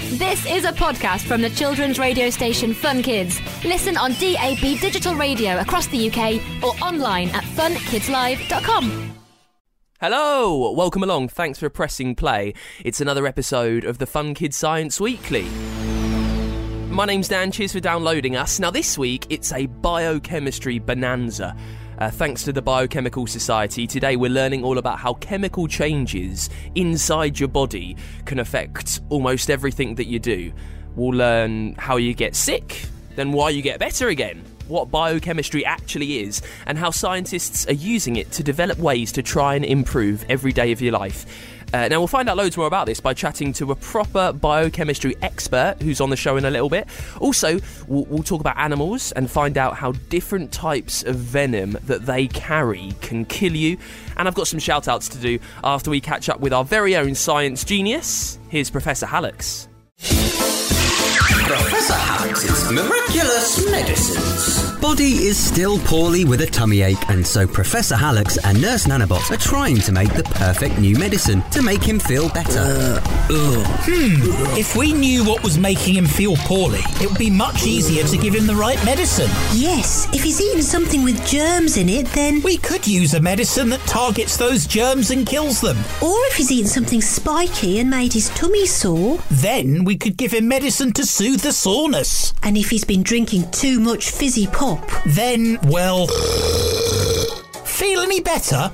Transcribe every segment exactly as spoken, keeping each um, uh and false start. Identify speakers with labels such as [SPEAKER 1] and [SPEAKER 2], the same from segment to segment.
[SPEAKER 1] This is a podcast from the children's radio station Fun Kids. Listen on D A B digital radio across the U K or online at fun kids live dot com.
[SPEAKER 2] Hello, welcome along. Thanks for pressing play. It's another episode of the Fun Kids Science Weekly. My name's Dan, cheers for downloading us. Now this week, it's a biochemistry bonanza. Uh, thanks to the Biochemical Society, today we're learning all about how chemical changes inside your body can affect almost everything that you do. We'll learn how you get sick, then why you get better again, what biochemistry actually is, and how scientists are using it to develop ways to try and improve every day of your life. Uh, now, we'll find out loads more about this by chatting to a proper biochemistry expert who's on the show in a little bit. Also, we'll, we'll talk about animals and find out how different types of venom that they carry can kill you. And I've got some shout-outs to do after we catch up with our very own science genius. Here's Professor Hallux.
[SPEAKER 3] Professor Hallux's Miraculous Medicines.
[SPEAKER 4] Body is still poorly with a tummy ache, and so Professor Hallux and Nurse Nanobots are trying to make the perfect new medicine to make him feel better.
[SPEAKER 5] Uh, hmm, if we knew what was making him feel poorly, it would be much easier to give him the right medicine.
[SPEAKER 6] Yes, if he's eaten something with germs in it, then...
[SPEAKER 5] We could use a medicine that targets those germs and kills them.
[SPEAKER 6] Or if he's eaten something spiky and made his tummy sore...
[SPEAKER 5] Then we could give him medicine to soothe the soreness.
[SPEAKER 6] And if he's been drinking too much fizzy pop...
[SPEAKER 5] Then, well... Feel any better?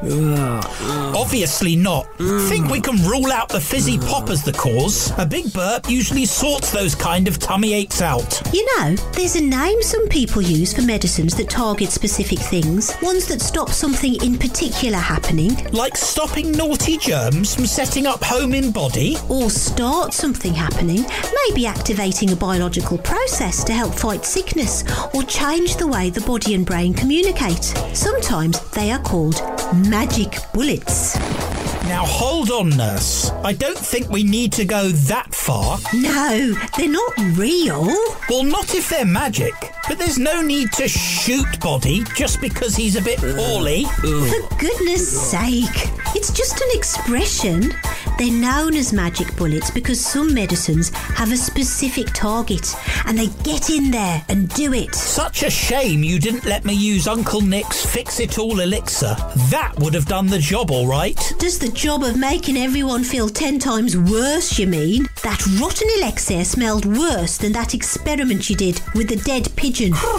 [SPEAKER 5] Obviously not. Think we can rule out the fizzy pop as the cause? A big burp usually sorts those kind of tummy aches out.
[SPEAKER 6] You know, there's a name some people use for medicines that target specific things. Ones that stop something in particular happening.
[SPEAKER 5] Like stopping naughty germs from setting up home in body?
[SPEAKER 6] Or start something happening. Maybe activating a biological process to help fight sickness. Or change the way the body and brain communicate. Sometimes they are called magic bullets.
[SPEAKER 5] Now hold on, nurse. I don't think we need to go that far.
[SPEAKER 6] No, they're not real.
[SPEAKER 5] Well, not if they're magic. But there's no need to shoot body just because he's a bit poorly.
[SPEAKER 6] For goodness sake. It's just an expression. They're known as magic bullets because some medicines have a specific target and they get in there and do it.
[SPEAKER 5] Such a shame you didn't let me use Uncle Nick's Fix-It-All elixir. That would have done the job all right.
[SPEAKER 6] Does the job of making everyone feel ten times worse, you mean? That rotten elixir smelled worse than that experiment you did with the dead pigeon.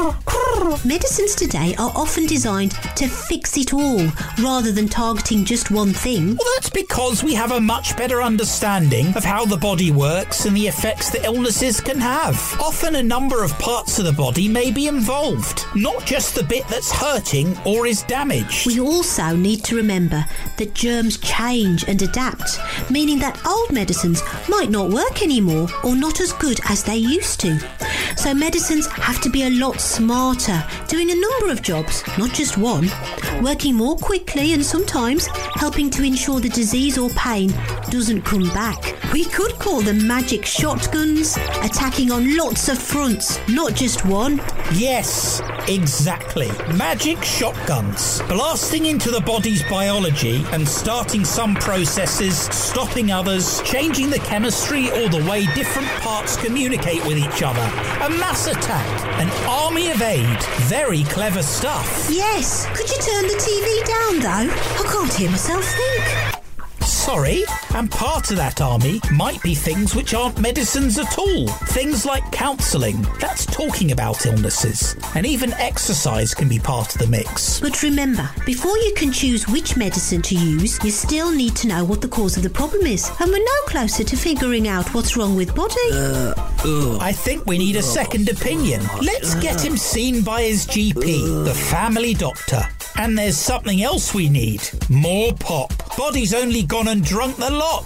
[SPEAKER 6] Medicines today are often designed to fix it all rather than targeting just one thing.
[SPEAKER 5] Well, that's because we have a much better understanding of how the body works and the effects that illnesses can have. Often a number of parts of the body may be involved, not just the bit that's hurting or is damaged.
[SPEAKER 6] We also need to remember that germs change and adapt, meaning that old medicines might not work anymore or not as good as they used to. So medicines have to be a lot smarter, doing a number of jobs, not just one, working more quickly and sometimes helping to ensure the disease or pain doesn't come back. We could call them magic shotguns, attacking on lots of fronts, not just one.
[SPEAKER 5] Yes, exactly. Magic shotguns. Blasting into the body's biology and starting some processes, stopping others, changing the chemistry or the way different parts communicate with each other. A mass attack. An army of aid. Very clever stuff.
[SPEAKER 6] Yes. Could you turn the T V down, though? I can't hear myself think.
[SPEAKER 5] Sorry, and part of that army might be things which aren't medicines at all. Things like counselling, that's talking about illnesses. And even exercise can be part of the mix.
[SPEAKER 6] But remember, before you can choose which medicine to use, you still need to know what the cause of the problem is. And we're no closer to figuring out what's wrong with body.
[SPEAKER 5] Uh, I think we need a second opinion. Let's get him seen by his G P, the family doctor. And there's something else we need. More pop. Body's only gone and drunk the lot.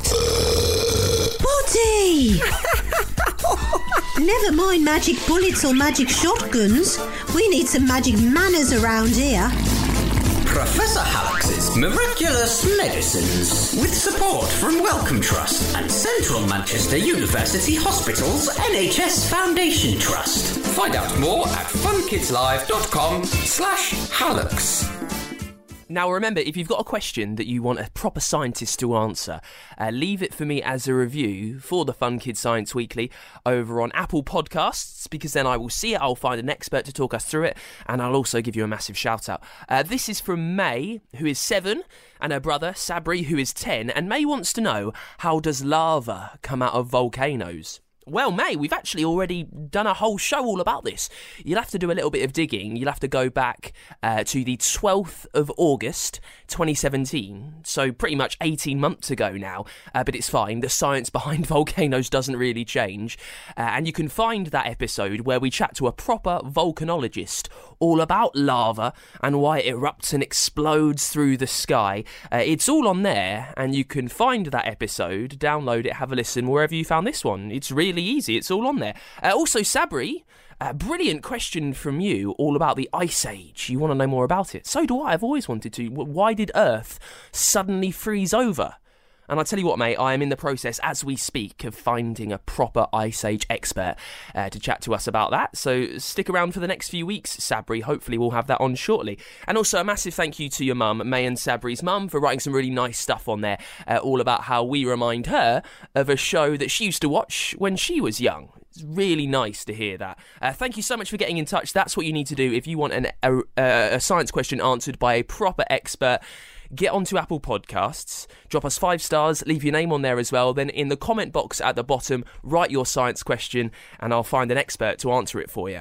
[SPEAKER 6] Body! Never mind magic bullets or magic shotguns. We need some magic manners around here.
[SPEAKER 3] Professor Hallux's Miraculous Medicines, with support from Wellcome Trust and Central Manchester University Hospital's N H S Foundation Trust. Find out more at funkidslive dot com slash Hallux.
[SPEAKER 2] Now, remember, if you've got a question that you want a proper scientist to answer, uh, leave it for me as a review for the Fun Kids Science Weekly over on Apple Podcasts, because then I will see it, I'll find an expert to talk us through it, and I'll also give you a massive shout-out. Uh, this is from May, who is seven, and her brother, Sabri, who is ten, and May wants to know, how does lava come out of volcanoes? Well, May, we've actually already done a whole show all about this. You'll have to do a little bit of digging. You'll have to go back uh, to the twelfth of August, twenty seventeen. So pretty much eighteen months ago now. Uh, but it's fine. The science behind volcanoes doesn't really change. Uh, and you can find that episode where we chat to a proper volcanologist all about lava and why it erupts and explodes through the sky. Uh, it's all on there, and you can find that episode, download it, have a listen wherever you found this one. It's really easy, it's all on there. Uh, also, Sabri, a brilliant question from you all about the Ice Age. You want to know more about it? So do I, I've always wanted to. Why did Earth suddenly freeze over? And I tell you what, mate, I am in the process, as we speak, of finding a proper Ice Age expert uh, to chat to us about that. So stick around for the next few weeks, Sabri. Hopefully we'll have that on shortly. And also a massive thank you to your mum, May and Sabri's mum, for writing some really nice stuff on there, uh, all about how we remind her of a show that she used to watch when she was young. It's really nice to hear that. Uh, thank you so much for getting in touch. That's what you need to do if you want an, a, a science question answered by a proper expert. Get onto Apple Podcasts, drop us five stars, leave your name on there as well. Then in the comment box at the bottom, write your science question, and I'll find an expert to answer it for you.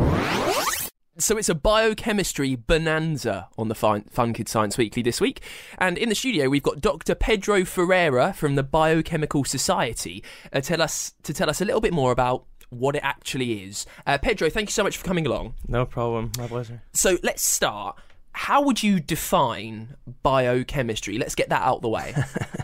[SPEAKER 2] So it's a biochemistry bonanza on the Fun Kids Science Weekly this week. And in the studio, we've got Doctor Pedro Ferreira from the Biochemical Society uh, tell us to tell us a little bit more about what it actually is. Uh, Pedro, thank you so much for coming along.
[SPEAKER 7] No problem. My pleasure.
[SPEAKER 2] So let's start. How would you define biochemistry? Let's get that out the way.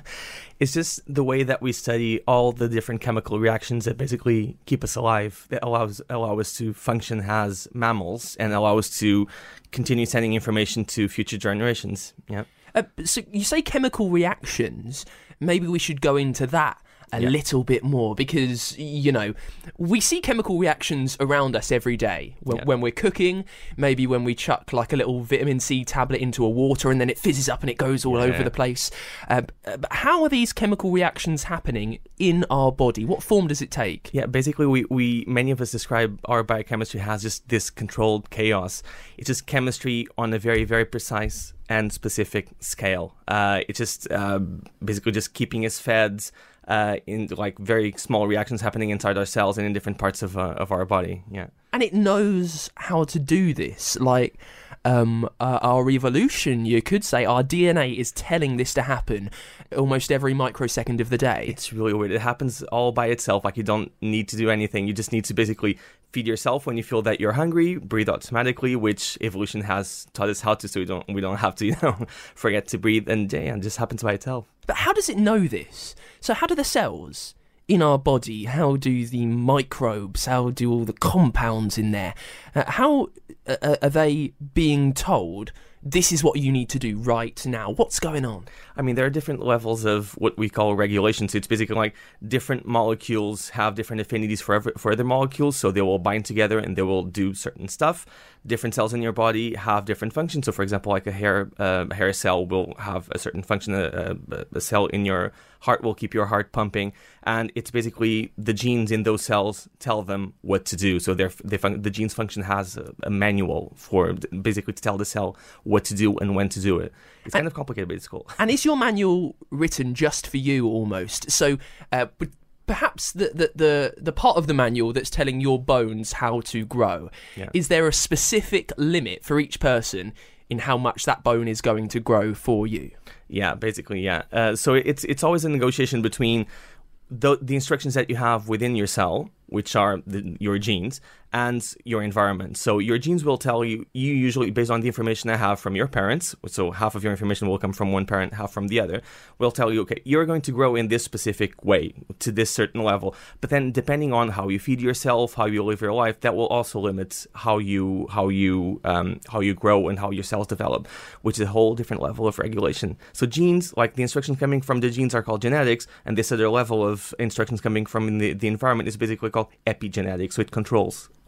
[SPEAKER 7] It's just the way that we study all the different chemical reactions that basically keep us alive, that allows allow us to function as mammals and allow us to continue sending information to future generations. Yeah.
[SPEAKER 2] Uh, so you say chemical reactions. Maybe we should go into that a yeah. little bit more, because, you know, we see chemical reactions around us every day when, yeah. when we're cooking, maybe when we chuck like a little vitamin C tablet into a water and then it fizzes up and it goes all yeah. over the place. Uh, but how are these chemical reactions happening in our body? What form does it take?
[SPEAKER 7] Yeah, basically we, we many of us describe our biochemistry as just this controlled chaos. It's just chemistry on a very, very precise and specific scale. Uh, it's just uh, basically just keeping us fed Uh, in like very small reactions happening inside our cells and in different parts of uh, of our body. Yeah,
[SPEAKER 2] and it knows how to do this. Like um, uh, our evolution, you could say, our D N A is telling this to happen almost every microsecond of the day.
[SPEAKER 7] It's really weird. It happens all by itself. Like you don't need to do anything. You just need to basically feed yourself when you feel that you're hungry. Breathe automatically, which evolution has taught us how to, so we don't we don't have to, you know, forget to breathe, and yeah, it just happens by itself.
[SPEAKER 2] But how does it know this? So how do the cells in our body, how do the microbes, how do all the compounds in there, uh, how uh, are they being told, this is what you need to do right now? What's going on?
[SPEAKER 7] I mean, there are different levels of what we call regulation. So it's basically like different molecules have different affinities for, every, for other molecules, so they will bind together and they will do certain stuff. Different cells in your body have different functions. So, for example, like a hair uh, a hair cell will have a certain function. A, a, a cell in your heart will keep your heart pumping, and it's basically the genes in those cells tell them what to do. So, they're, they fun- the genes function has a, a manual for basically to tell the cell what to do and when to do it. It's kind and, of complicated, but it's cool.
[SPEAKER 2] And is your manual written just for you, almost? So, uh, but perhaps the, the the the part of the manual that's telling your bones how to grow, yeah. is there a specific limit for each person in how much that bone is going to grow for you?
[SPEAKER 7] Yeah, basically, yeah. Uh, so it's it's always a negotiation between the the instructions that you have within your cell, which are the, your genes, and your environment. So your genes will tell you, you usually, based on the information I have from your parents, so half of your information will come from one parent, half from the other, will tell you, okay, you're going to grow in this specific way, to this certain level. But then depending on how you feed yourself, how you live your life, that will also limit how you how you um, how you grow and how your cells develop, which is a whole different level of regulation. So genes, like the instructions coming from the genes are called genetics, and this other level of instructions coming from the, the environment is basically called epigenetics, so it controls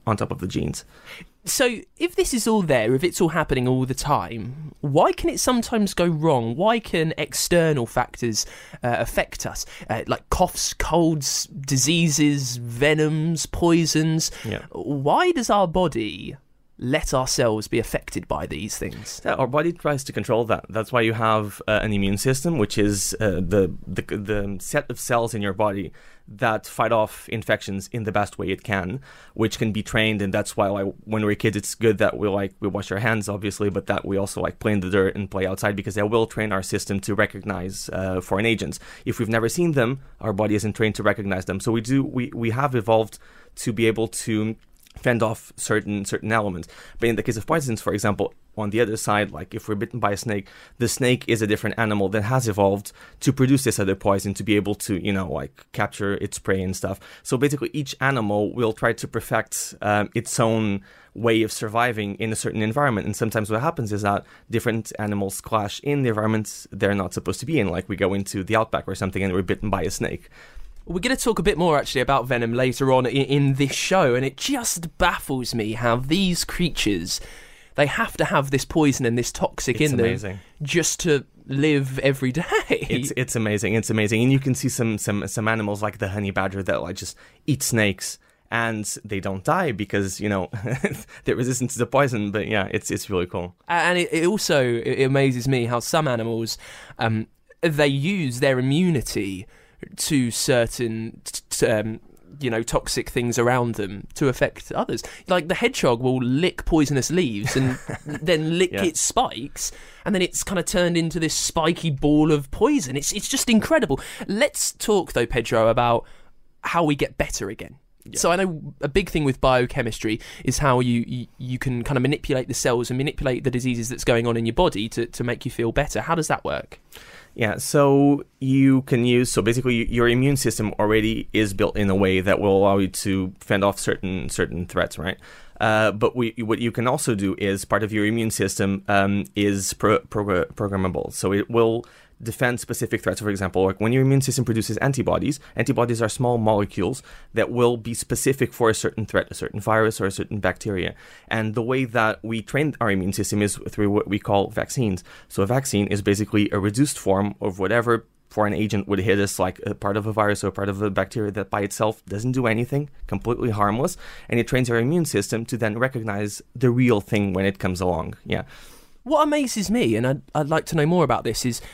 [SPEAKER 7] on top of the genes.
[SPEAKER 2] So if this is all there, if it's all happening all the time, why can it sometimes go wrong? Why can external factors uh, affect us? Uh, like coughs, colds, diseases, venoms, poisons.
[SPEAKER 7] Yeah.
[SPEAKER 2] Why does our body let ourselves be affected by these things?
[SPEAKER 7] Yeah, our body tries to control that. That's why you have uh, an immune system, which is uh, the, the the set of cells in your body that fight off infections in the best way it can, which can be trained. And that's why, like, when we're kids, it's good that we like we wash our hands, obviously, but that we also like play in the dirt and play outside, because that will train our system to recognize uh, foreign agents. If we've never seen them, our body isn't trained to recognize them. So we do we we have evolved to be able to fend off certain certain elements. But in the case of poisons, for example, on the other side, like if we're bitten by a snake, the snake is a different animal that has evolved to produce this other poison to be able to, you know, like capture its prey and stuff. So basically each animal will try to perfect um, its own way of surviving in a certain environment. And sometimes what happens is that different animals clash in the environments they're not supposed to be in. Like we go into the outback or something and we're bitten by a snake.
[SPEAKER 2] We're going to talk a bit more, actually, about venom later on in, in this show, and it just baffles me how these creatures, they have to have this poison and this toxic
[SPEAKER 7] It's
[SPEAKER 2] in
[SPEAKER 7] amazing.
[SPEAKER 2] them just to live every day.
[SPEAKER 7] It's it's amazing. It's amazing. And you can see some some some animals like the honey badger that like just eat snakes and they don't die because, you know, they're resistant to the poison. But yeah, it's it's really cool.
[SPEAKER 2] And it, it also it amazes me how some animals, um, they use their immunity to certain, t- um, you know, toxic things around them to affect others. Like the hedgehog will lick poisonous leaves and then lick
[SPEAKER 7] Yeah.
[SPEAKER 2] its spikes, and then it's kind of turned into this spiky ball of poison. It's it's just incredible. Let's talk, though, Pedro, about how we get better again. Yeah. So I know a big thing with biochemistry is how you, you, you can kind of manipulate the cells and manipulate the diseases that's going on in your body to, to make you feel better. How does that work?
[SPEAKER 7] Yeah, so you can use, so basically your immune system already is built in a way that will allow you to fend off certain certain threats, right? Uh, but we, what you can also do is part of your immune system um, is pro- pro- programmable. So it will defend specific threats. For example, like when your immune system produces antibodies, antibodies are small molecules that will be specific for a certain threat, a certain virus or a certain bacteria. And the way that we train our immune system is through what we call vaccines. So a vaccine is basically a reduced form of whatever foreign agent would hit us, like a part of a virus or part of a bacteria that by itself doesn't do anything, completely harmless. And it trains our immune system to then recognize the real thing when it comes along. Yeah.
[SPEAKER 2] What amazes me, and I'd, I'd like to know more about this, is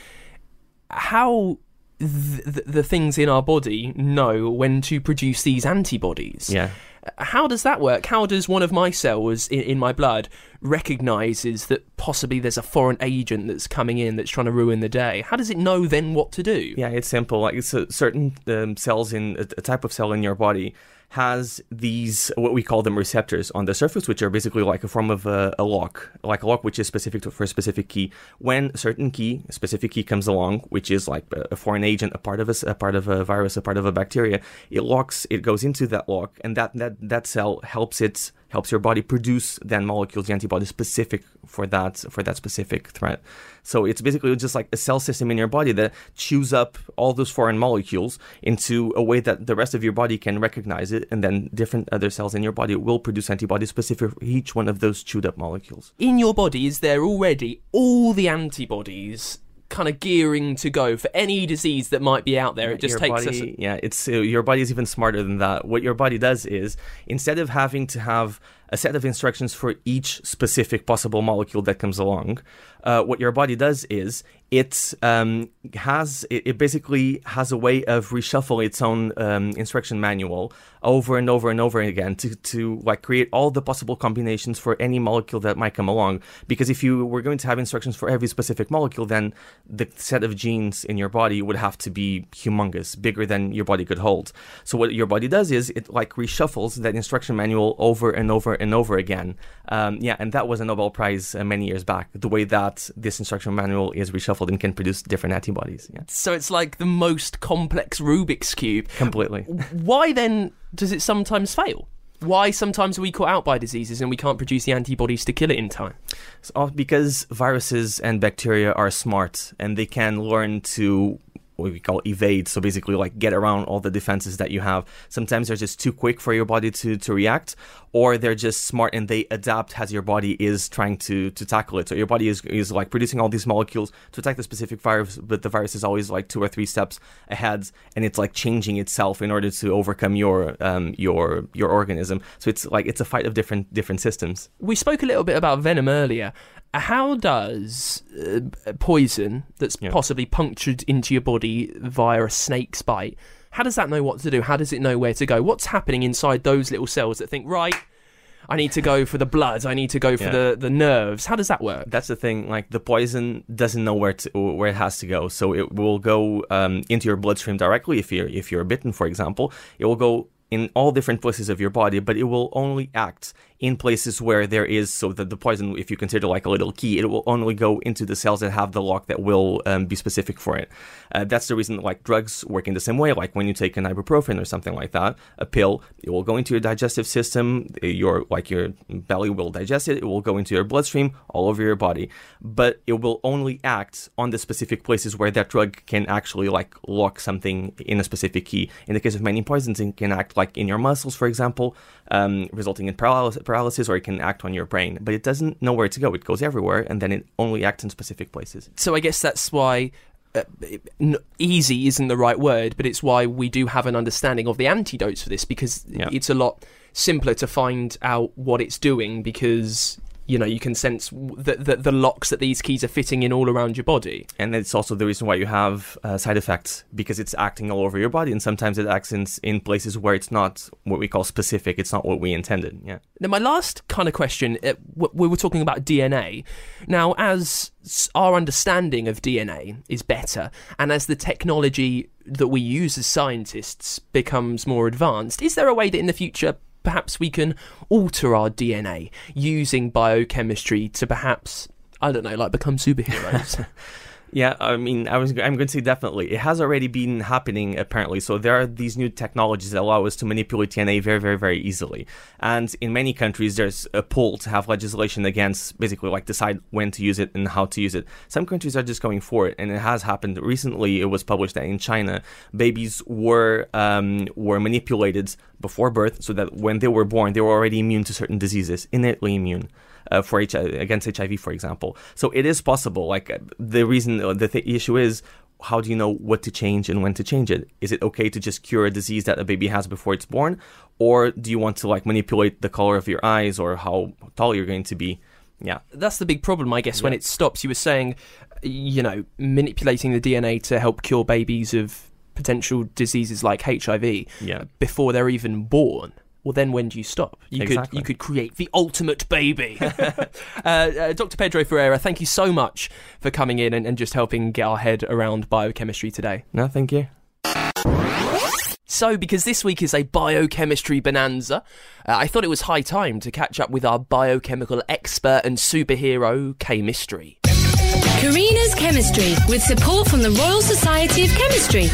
[SPEAKER 2] how th- the things in our body know when to produce these antibodies.
[SPEAKER 7] Yeah.
[SPEAKER 2] How does that work? How does one of my cells in, in my blood recognises that possibly there's a foreign agent that's coming in that's trying to ruin the day? How does it know then what to do?
[SPEAKER 7] Yeah, it's simple. Like it's a certain um, cells in a, a type of cell in your body has these, what we call them receptors on the surface, which are basically like a form of a, a lock, like a lock which is specific to, for a specific key. When a certain key, a specific key comes along, which is like a, a foreign agent, a part of a, a part of a virus, a part of a bacteria, it locks, it goes into that lock, and that that, that cell helps it helps your body produce then molecules, the antibodies specific for that for that specific threat. So it's basically just like a cell system in your body that chews up all those foreign molecules into a way that the rest of your body can recognize it, and then different other cells in your body will produce antibodies specific for each one of those chewed up molecules.
[SPEAKER 2] In your body, is there already all the antibodies kind of gearing to go for any disease that might be out there? It just
[SPEAKER 7] your
[SPEAKER 2] takes
[SPEAKER 7] body,
[SPEAKER 2] us...
[SPEAKER 7] Yeah, it's uh, your body is even smarter than that. What your body does is, instead of having to have a set of instructions for each specific possible molecule that comes along, uh, what your body does is it um, has it, it basically has a way of reshuffling its own um, instruction manual over and over and over again to to like create all the possible combinations for any molecule that might come along. Because if you were going to have instructions for every specific molecule, then the set of genes in your body would have to be humongous, bigger than your body could hold. So what your body does is it like reshuffles that instruction manual over and over and over again. Um, yeah, and that was a Nobel Prize uh, many years back, the way that this instruction manual is reshuffled and can produce different antibodies. Yeah.
[SPEAKER 2] So it's like the most complex Rubik's Cube.
[SPEAKER 7] Completely.
[SPEAKER 2] Why then does it sometimes fail? Why sometimes are we caught out by diseases and we can't produce the antibodies to kill it in time?
[SPEAKER 7] So, because viruses and bacteria are smart and they can learn to what we call evade, so basically like get around all the defenses that you have. Sometimes they're just too quick for your body to, to react, or they're just smart and they adapt as your body is trying to, to tackle it. So your body is, is like producing all these molecules to attack the specific virus, but the virus is always like two or three steps ahead, and it's like changing itself in order to overcome your um, your your organism. So it's like it's a fight of different different systems.
[SPEAKER 2] We spoke a little bit about venom earlier. How does uh, poison that's yeah. possibly punctured into your body via a snake's bite, how does that know what to do? How does it know where to go? What's happening inside those little cells that think, right, I need to go for the blood, I need to go for yeah. the, the nerves? How does that work?
[SPEAKER 7] That's the thing. Like, the poison doesn't know where to, where it has to go. So it will go um, into your bloodstream directly if you're, if you're bitten, for example. It will go in all different places of your body, but it will only act in places where there is, so that the poison, if you consider like a little key, it will only go into the cells that have the lock that will um, be specific for it. Uh, that's the reason like drugs work in the same way. Like when you take an ibuprofen or something like that, a pill, it will go into your digestive system, your like your belly will digest it, it will go into your bloodstream, all over your body, but it will only act on the specific places where that drug can actually like lock something in a specific key. In the case of many poisons, it can act like in your muscles, for example, um, resulting in paralysis, paralysis, or it can act on your brain. But it doesn't know where to go. It goes everywhere, and then it only acts in specific places.
[SPEAKER 2] So I guess that's why uh, easy isn't the right word, but it's why we do have an understanding of the antidotes for this, because yeah. it's a lot simpler to find out what it's doing, because you know, you can sense the, the, the locks that these keys are fitting in all around your body.
[SPEAKER 7] And it's also the reason why you have uh, side effects, because it's acting all over your body, and sometimes it acts in, in places where it's not what we call specific. It's not what we intended. Yeah.
[SPEAKER 2] Now, my last kind of question, uh, we were talking about D N A. Now, as our understanding of D N A is better, and as the technology that we use as scientists becomes more advanced, is there a way that in the future perhaps we can alter our D N A using biochemistry to perhaps, I don't know, like become superheroes?
[SPEAKER 7] Yeah, I mean, I was, I'm going to say definitely. It has already been happening, apparently. So there are these new technologies that allow us to manipulate D N A very, very, very easily. And in many countries, there's a pull to have legislation against basically like decide when to use it and how to use it. Some countries are just going for it, and it has happened. Recently, it was published that in China, babies were um, were manipulated before birth so that when they were born, they were already immune to certain diseases, innately immune. Uh, for H I V, against H I V, for example. So it is possible. Like uh, the reason, uh, the th- issue is, how do you know what to change and when to change it? Is it okay to just cure a disease that a baby has before it's born, or do you want to like manipulate the color of your eyes or how tall you're going to be? Yeah,
[SPEAKER 2] that's the big problem, I guess.
[SPEAKER 7] Yeah.
[SPEAKER 2] When it stops, you were saying, you know, manipulating the D N A to help cure babies of potential diseases like H I V
[SPEAKER 7] yeah.
[SPEAKER 2] before they're even born. Well, then when do you stop? You
[SPEAKER 7] exactly.
[SPEAKER 2] could you could create the ultimate baby. uh, uh, Doctor Pedro Ferreira, thank you so much for coming in and, and just helping get our head around biochemistry today.
[SPEAKER 7] No, thank you.
[SPEAKER 2] So, because this week is a biochemistry bonanza, uh, I thought it was high time to catch up with our biochemical expert and superhero, K-Mystery.
[SPEAKER 8] Karina's Chemistry, with support from the Royal Society of Chemistry.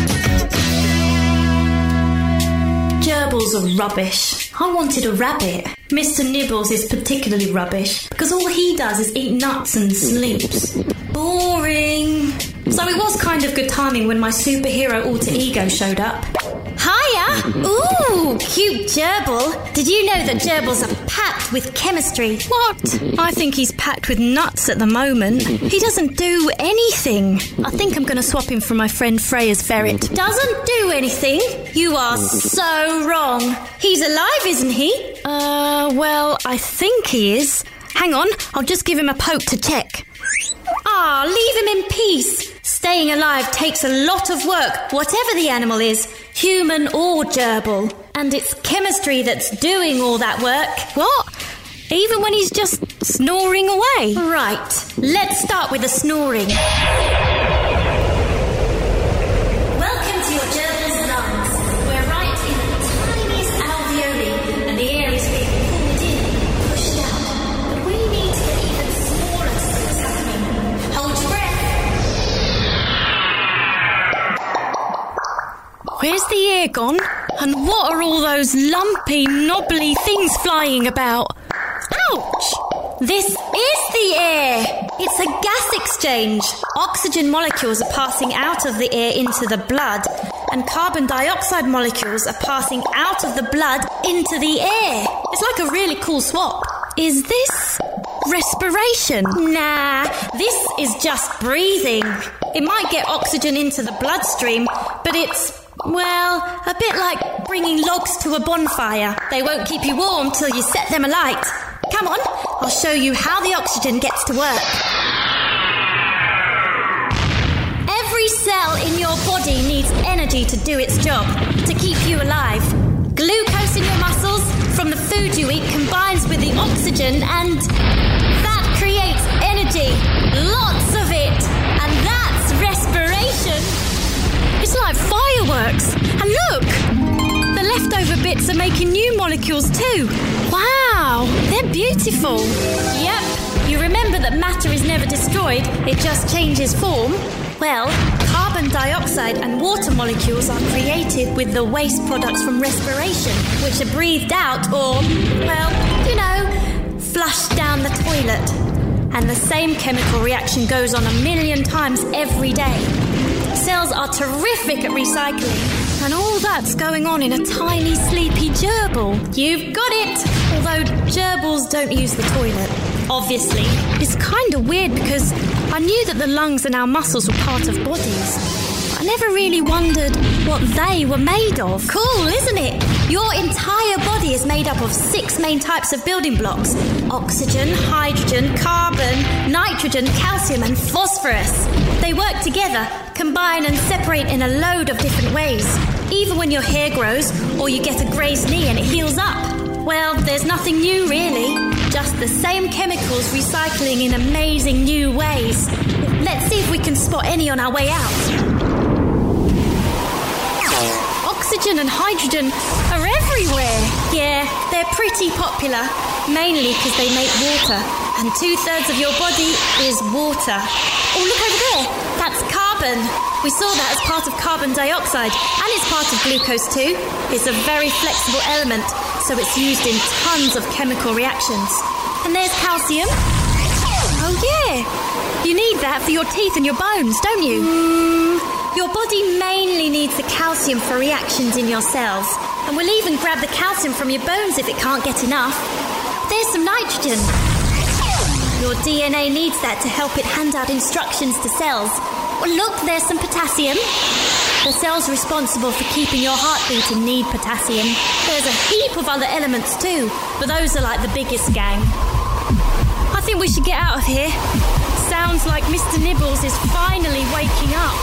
[SPEAKER 9] Gerbils are rubbish. I wanted a rabbit. Mister Nibbles is particularly rubbish because all he does is eat nuts and sleeps. Boring. So it was kind of good timing when my superhero alter ego showed up.
[SPEAKER 10] Hiya! Ooh, cute gerbil. Did you know that gerbils are packed with chemistry?
[SPEAKER 9] What? I think he's packed with nuts at the moment. He doesn't do anything. I think I'm going to swap him for my friend Freya's ferret.
[SPEAKER 10] Doesn't do anything? You are so wrong. He's alive, isn't he?
[SPEAKER 9] Uh, well, I think he is. Hang on, I'll just give him a poke to check.
[SPEAKER 10] Ah, leave him in peace. Staying alive takes a lot of work, whatever the animal is, human or gerbil. And it's chemistry that's doing all that work.
[SPEAKER 9] What? Even when he's just snoring away?
[SPEAKER 10] Right, let's start with the snoring. Welcome to your gerbil's lungs. We're right in the tiniest alveoli, and the air is being pulled in and pushed out. But we need to get even smaller to see what's happening. Hold your breath.
[SPEAKER 9] Where's the air gone? And what are all those lumpy, knobbly things flying about?
[SPEAKER 10] Ouch! This is the air.
[SPEAKER 9] It's a gas exchange. Oxygen molecules are passing out of the air into the blood, and carbon dioxide molecules are passing out of the blood into the air. It's like a really cool swap. Is this respiration? Nah, this is just breathing. It might get oxygen into the bloodstream, but it's, well, a bit like bringing logs to a bonfire. They won't keep you warm till you set them alight. Come on, I'll show you how the oxygen gets to work. Every cell in your body needs energy to do its job, to keep you alive. Glucose in your muscles from the food you eat combines with the oxygen, and that creates energy. Lots of it. And that's respiration. It's like fireworks. And look! The leftover bits are making new molecules too. Wow, they're beautiful. Yep, you remember that matter is never destroyed, it just changes form? Well, carbon dioxide and water molecules are created with the waste products from respiration, which are breathed out or, well, you know, flushed down the toilet. And the same chemical reaction goes on a million times every day. Cells are terrific at recycling, and all that's going on in a tiny, sleepy gerbil. You've got it! Although gerbils don't use the toilet, obviously. It's kind of weird because I knew that the lungs and our muscles were part of bodies. I never really wondered what they were made of. Cool, isn't it? Your entire body is made up of six main types of building blocks. Oxygen, hydrogen, carbon, nitrogen, calcium and phosphorus. They work together, combine and separate in a load of different ways. Even when your hair grows or you get a grazed knee and it heals up. Well, there's nothing new really. Just the same chemicals recycling in amazing new ways. Let's see if we can spot any on our way out. Oxygen and hydrogen are everywhere. Yeah, they're pretty popular, mainly because they make water, and two-thirds of your body is water. Oh, look over there. That's carbon. We saw that as part of carbon dioxide, and it's part of glucose too. It's a very flexible element, so it's used in tons of chemical reactions. And there's calcium. Oh, yeah. You need that for your teeth and your bones, don't you? Mm, your body mainly needs the calcium for reactions in your cells. And we'll even grab the calcium from your bones if it can't get enough. There's some nitrogen. Your D N A needs that to help it hand out instructions to cells. Well, look, there's some potassium. The cells responsible for keeping your heart beating need potassium. There's a heap of other elements too, but those are like the biggest gang. I think we should get out of here. Sounds like Mister Nibbles is finally waking up.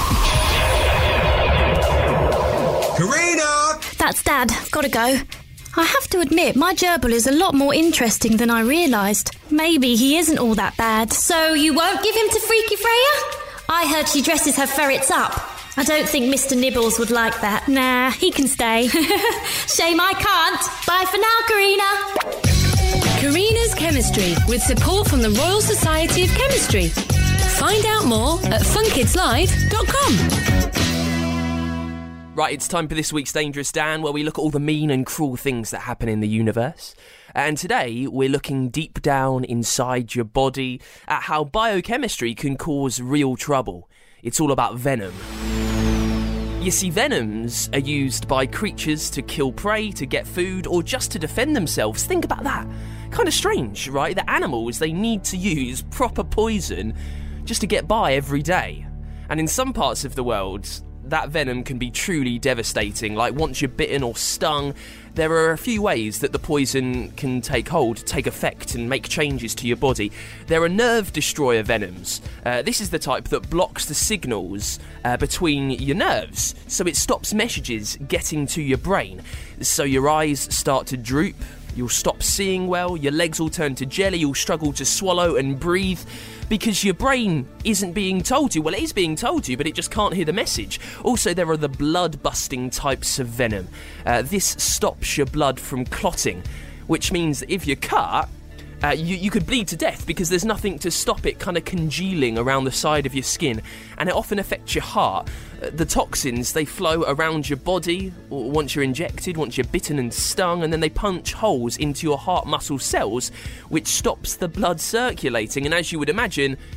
[SPEAKER 11] Karina!
[SPEAKER 9] That's Dad. Gotta go. I have to admit, my gerbil is a lot more interesting than I realised. Maybe he isn't all that bad. So you won't give him to Freaky Freya? I heard she dresses her ferrets up. I don't think Mister Nibbles would like that. Nah, he can stay. Shame I can't. Bye for now, Karina.
[SPEAKER 8] Karina's Chemistry, with support from the Royal Society of Chemistry. Find out more at fun kids live dot com.
[SPEAKER 2] Right, it's time for this week's Dangerous Dan, where we look at all the mean and cruel things that happen in the universe. And today, we're looking deep down inside your body at how biochemistry can cause real trouble. It's all about venom. You see, venoms are used by creatures to kill prey, to get food, or just to defend themselves. Think about that. Kind of strange, right? The animals, they need to use proper poison just to get by every day. And in some parts of the world, that venom can be truly devastating. Like once you're bitten or stung, there are a few ways that the poison can take hold, take effect and make changes to your body. There are nerve destroyer venoms. Uh, this is the type that blocks the signals uh, between your nerves, so it stops messages getting to your brain. So your eyes start to droop, you'll stop seeing well, your legs will turn to jelly, you'll struggle to swallow and breathe, because your brain isn't being told to. Well, it is being told to, but it just can't hear the message. Also, there are the blood-busting types of venom. Uh, this stops your blood from clotting, which means that if you're cut, uh, you, you could bleed to death because there's nothing to stop it kind of congealing around the side of your skin, and it often affects your heart. Uh, the toxins, they flow around your body once you're injected, once you're bitten and stung, and then they punch holes into your heart muscle cells, which stops the blood circulating, and as you would imagine,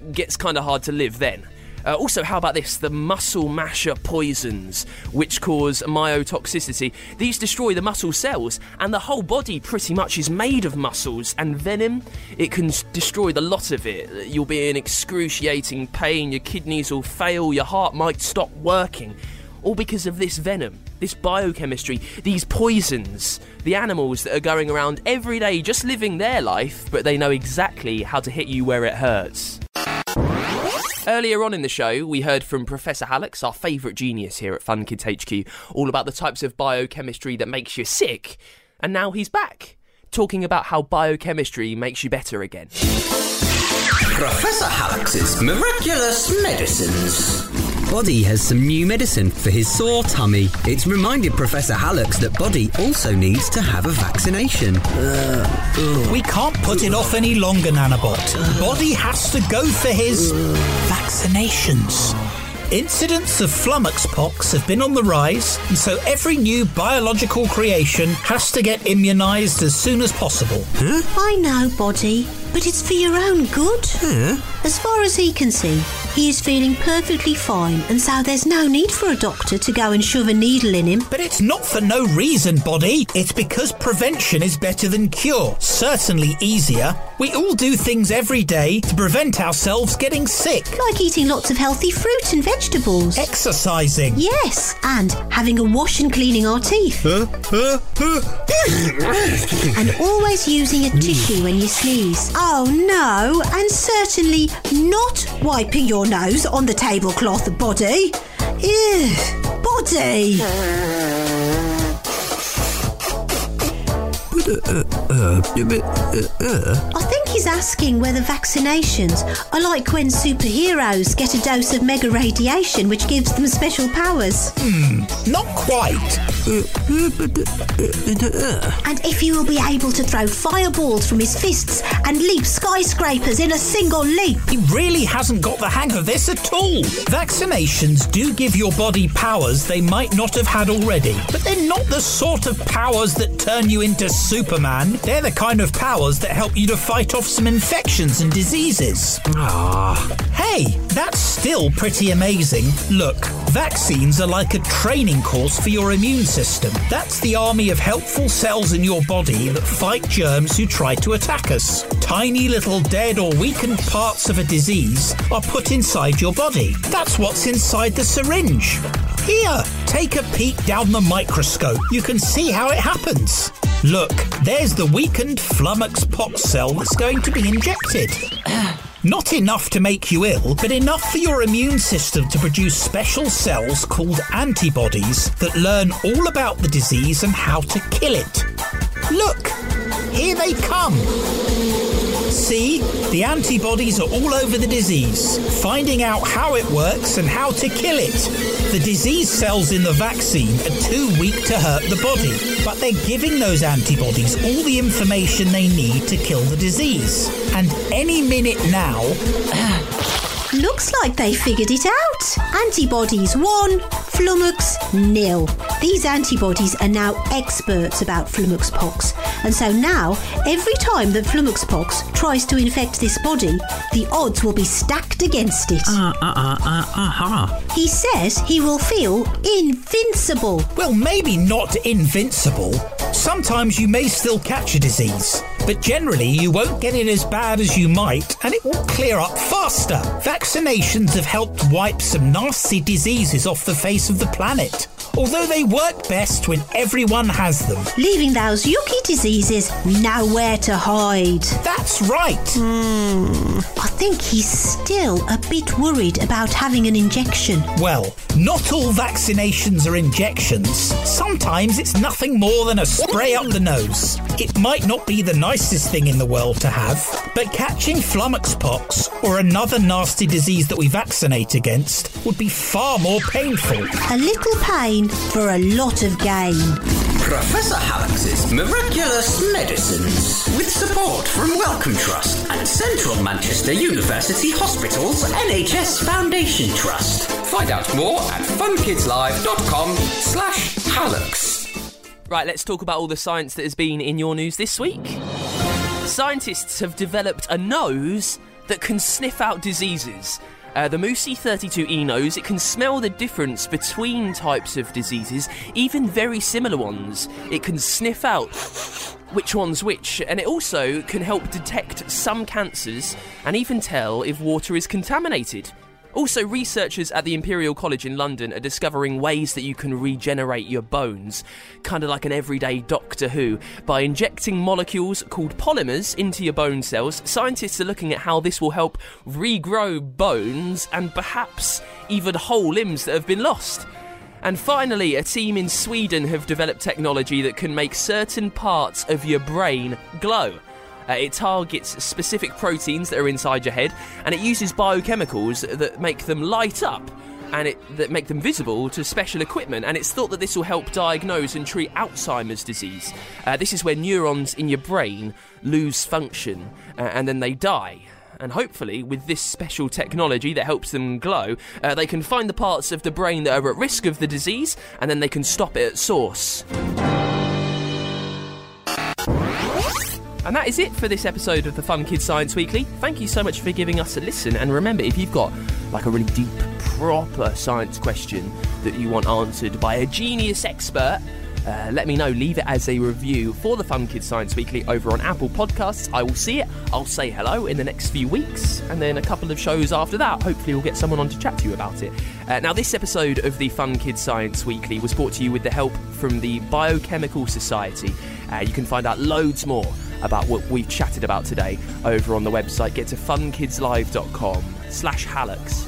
[SPEAKER 2] gets kind of hard to live then. Uh, also, how about this? The muscle masher poisons, which cause myotoxicity. These destroy the muscle cells, and the whole body pretty much is made of muscles. And venom, it can s- destroy the lot of it. You'll be in excruciating pain, your kidneys will fail, your heart might stop working. All because of this venom, this biochemistry, these poisons. The animals that are going around every day just living their life, but they know exactly how to hit you where it hurts. Earlier on in the show, we heard from Professor Hallux, our favourite genius here at Fun Kids H Q, all about the types of biochemistry that makes you sick. And now he's back, talking about how biochemistry makes you better again.
[SPEAKER 3] Professor Hallux's Miraculous Medicines.
[SPEAKER 4] Body has some new medicine for his sore tummy. It's reminded Professor Hallux that Body also needs to have a vaccination. Uh,
[SPEAKER 5] we can't put it off any longer, Nanobot. Body has to go for his vaccinations. Incidents of flummox pox have been on the rise, and so every new biological creation has to get immunised as soon as possible.
[SPEAKER 6] Huh? I know, Body, but it's for your own good.
[SPEAKER 4] Huh?
[SPEAKER 6] As far as he can see, he is feeling perfectly fine, and so there's no need for a doctor to go and shove a needle in him.
[SPEAKER 5] But it's not for no reason, Body. It's because prevention is better than cure. Certainly easier. We all do things every day to prevent ourselves getting sick.
[SPEAKER 6] Like eating lots of healthy fruit and vegetables.
[SPEAKER 5] Exercising.
[SPEAKER 6] Yes, and having a wash and cleaning our teeth.
[SPEAKER 4] Huh? Huh? Huh?
[SPEAKER 6] And always using a tissue when you sneeze. Oh no, and certainly not wiping your nose on the tablecloth, Body. Ew, Body.
[SPEAKER 4] Uh, uh, uh, uh.
[SPEAKER 6] I think he's asking whether vaccinations are like when superheroes get a dose of mega radiation which gives them special powers.
[SPEAKER 5] Hmm, not quite.
[SPEAKER 4] Uh, uh, but, uh, uh,
[SPEAKER 6] And if he will be able to throw fireballs from his fists and leap skyscrapers in a single leap.
[SPEAKER 5] He really hasn't got the hang of this at all. Vaccinations do give your body powers they might not have had already, but they're not the sort of powers that turn you into Superman. They're the kind of powers that help you to fight off some infections and diseases.
[SPEAKER 4] Ah.
[SPEAKER 5] Hey, that's still pretty amazing. Look, vaccines are like a training course for your immune system. That's the army of helpful cells in your body that fight germs who try to attack us. Tiny little dead or weakened parts of a disease are put inside your body. That's what's inside the syringe. Here, take a peek down the microscope. You can see how it happens. Look, there's the weakened flummox pox cell that's going to be injected. Not enough to make you ill, but enough for your immune system to produce special cells called antibodies that learn all about the disease and how to kill it. Look, here they come. See, the antibodies are all over the disease, finding out how it works and how to kill it. The disease cells in the vaccine are too weak to hurt the body, but they're giving those antibodies all the information they need to kill the disease. And any minute now...
[SPEAKER 6] Looks like they figured it out. Antibodies one, flummox nil. These antibodies are now experts about flummox pox, and so now every time that flummox pox tries to infect this body, the odds will be stacked against it.
[SPEAKER 4] Uh, uh, uh, uh, uh-huh.
[SPEAKER 6] He says he will feel invincible.
[SPEAKER 5] Well, maybe not invincible. Sometimes you may still catch a disease, but generally you won't get it as bad as you might, and it will clear up faster. Vaccinations have helped wipe some nasty diseases off the face of the planet, although they work best when everyone has them.
[SPEAKER 6] Leaving those yucky diseases nowhere to hide.
[SPEAKER 5] That's right.
[SPEAKER 6] Hmm. I think he's still a bit worried about having an injection.
[SPEAKER 5] Well, not all vaccinations are injections. Sometimes it's nothing more than a spray up the nose. It might not be the nicest thing in the world to have, but catching flummox pox or another nasty disease that we vaccinate against would be far more painful.
[SPEAKER 6] A little pain for a lot of gain.
[SPEAKER 3] Professor Hallux's Miraculous Medicines, with support from Wellcome Trust and Central Manchester University Hospital's N H S Foundation Trust. Find out more at funkidslive.com slash Hallux.
[SPEAKER 2] Right, let's talk about all the science that has been in your news this week. Scientists have developed a nose that can sniff out diseases. Uh, the Moosey thirty-two E knows it can smell the difference between types of diseases, even very similar ones. It can sniff out which one's which, and it also can help detect some cancers and even tell if water is contaminated. Also, researchers at the Imperial College in London are discovering ways that you can regenerate your bones, kind of like an everyday Doctor Who. By injecting molecules called polymers into your bone cells, scientists are looking at how this will help regrow bones and perhaps even whole limbs that have been lost. And finally, a team in Sweden have developed technology that can make certain parts of your brain glow. Uh, it targets specific proteins that are inside your head, and it uses biochemicals that make them light up and it, that make them visible to special equipment. And it's thought that this will help diagnose and treat Alzheimer's disease. Uh, this is where neurons in your brain lose function uh, and then they die. And hopefully, with this special technology that helps them glow, uh, they can find the parts of the brain that are at risk of the disease, and then they can stop it at source. And that is it for this episode of the Fun Kids Science Weekly. Thank you so much for giving us a listen. And remember, if you've got like a really deep, proper science question that you want answered by a genius expert, uh, let me know. Leave it as a review for the Fun Kids Science Weekly over on Apple Podcasts. I will see it. I'll say hello in the next few weeks. And then a couple of shows after that, hopefully we'll get someone on to chat to you about it. Uh, now, this episode of the Fun Kids Science Weekly was brought to you with the help from the Biochemical Society. Uh, you can find out loads more about what we've chatted about today over on the website. Get to funkidslive.com slash Hallux.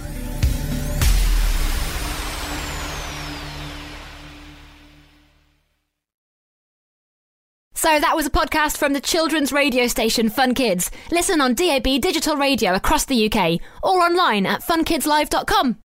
[SPEAKER 1] So that was a podcast from the children's radio station Fun Kids. Listen on D A B digital radio across the U K or online at fun kids live dot com.